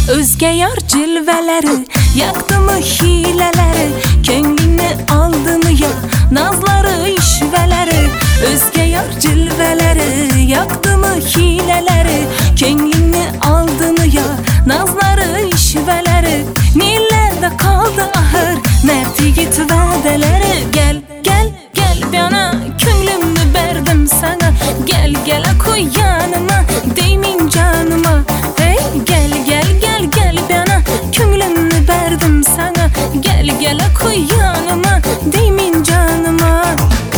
Özge yar cilveleri, yaktı mı hileleri, könlünü aldı mı ya nazları işveleri. Özge yar cilveleri, yaktı mı hileleri, könlünü aldı mı ya nazları işveleri. Nerede kaldı ahır mert yigit vadeleri? Gel gel gel bana, könlümü verdim sana. Gel gel koy yanıma, değmin canıma. Hey gel gel gel gel bana, könlümü verdim sana. Gel gel koy yanıma, değmin canıma.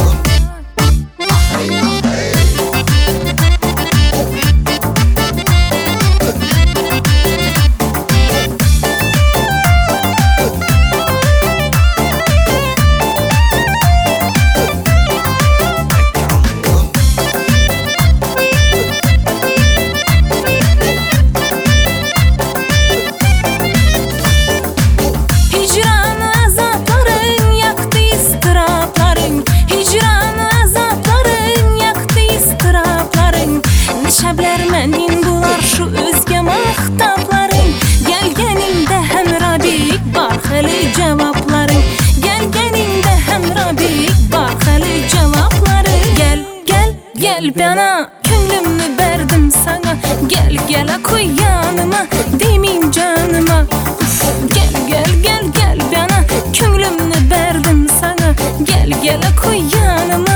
Şəblərmənin bular şu özgə məxtabların. Gəlgənində həmrabik var xəli cavabların. Gəlgənində həmrabik var xəli cavabların. Gel gel gel bana, könlümü verdim sana. Gel gel koy yanıma, değmin canıma. Gel gel gel gel bana, könlümü verdim sana. Gel gel koy yanıma.